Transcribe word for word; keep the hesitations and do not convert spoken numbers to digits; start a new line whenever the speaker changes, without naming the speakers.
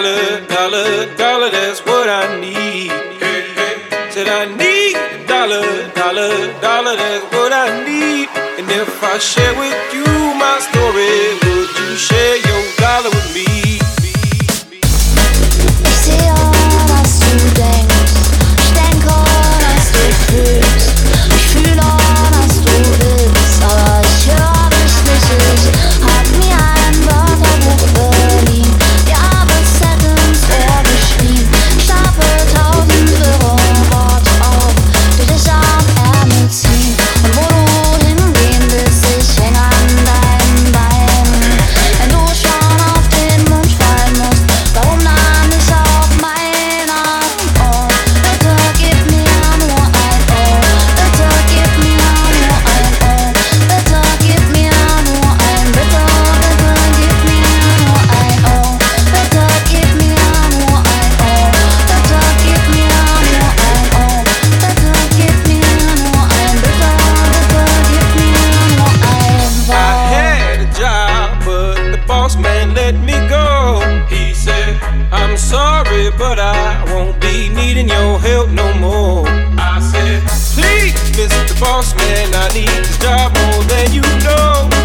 dollar, dollar, dollar, that's what I need. Hey, hey. Said I need a dollar, dollar, dollar, that's what I need. And if I share with you my story, would you share your dollar with me?
Ich sehe, was du denkst. Ich denke, was du fühlst. Ich fühle, was du willst. Aber ich höre dich nicht. Ich hab mir ein Wörterbuch verliehen. Die A B Z ins Ohr geschrieben. Stapel tausend Worte auf, die dich am Ärmel ziehen. Und wo du hingehen willst, ich häng an deinen Beinen. Wenn du schon auf den Mund fallen musst, warum dann nicht auf meiner? Oh, bitte gib mir nur ein Oh, bitte gib mir nur ein Oh, bitte gib mir nur ein, bitte, bitte gib mir nur ein Oh, bitte gib mir nur ein Oh, bitte gib mir nur ein Oh, bitte gib mir nur ein, bitte, bitte gib mir nur ein
I
Wort.
had a job, but the boss man let me go. He said, I'm sorry, but I won't be needing your help no more. I said, please, Mister Boss Man, I need this job more than you know.